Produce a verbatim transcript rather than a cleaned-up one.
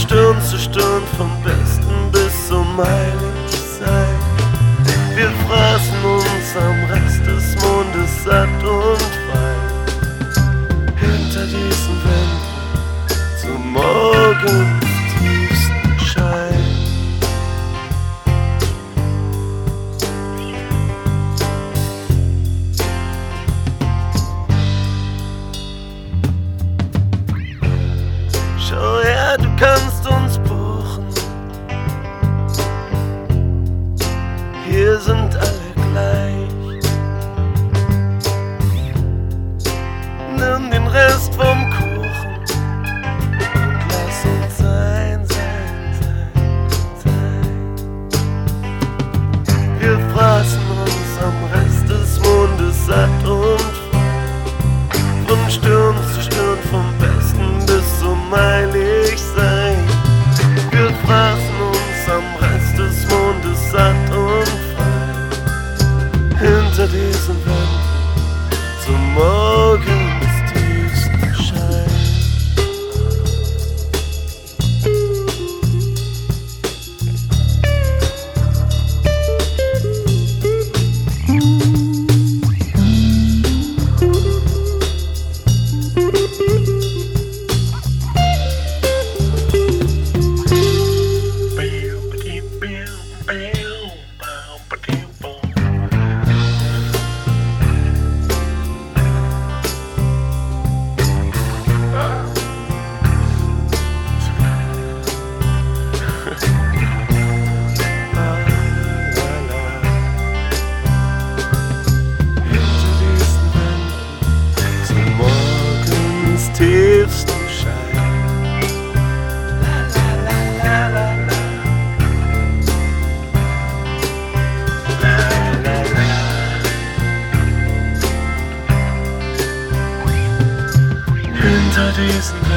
Stirn zu Stirn, vom Besten bis zum Heiligsein. Wir fraßen uns am Rest des Mondes satt und fein. Hinter diesen Wänden zum Morgens tiefsten Schein. Schau her, du kannst uns buchen. Hier sind alle gleich. Nimm den Rest vom Kuchen und lass uns sein, sein, sein, sein. Wir fraßen uns am Rest des Mondes satt und fein. Von Stirn zu Stirn, vom Besten bis zum Heiligsein. Wir fraßen uns am Rest des Mondes satt und fein. Hinter diesen Wänden zum Morgens tiefsten Schein. Tiefsten Schein. La la la la la. La la la. Hinter diesen